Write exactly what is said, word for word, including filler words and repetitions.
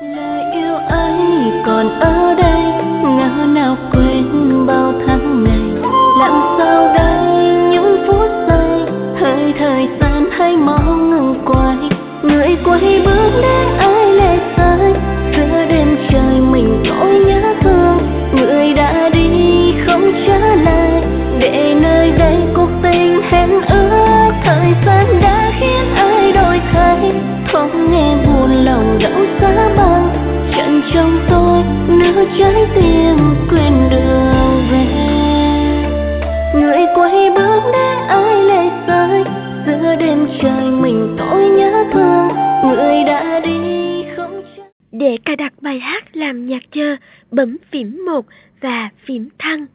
Lời yêu ấy còn ở đây, ngỡ nào quên bao tháng ngày. Làm sao đây những phút giây, hơi thời gian hay mau ngừng quay. Người quay bước để ai lệ rơi, giữa đêm trời mình nỗi nhớ thương. Người đã đi không trở lại, để nơi đây cuộc tình hẹn ước. Thời gian đã khiến ai đổi thay, thoáng nghe buồn lòng đau giá băng. Trận trong tôi nửa trái tim quên đường về. Người quay bước để ai lệ rơi, giữa đêm trời mình tôi nhớ thương. Người đã đi không trở. Để cài đặt bài hát làm nhạc chờ, bấm phím một và phím thăng.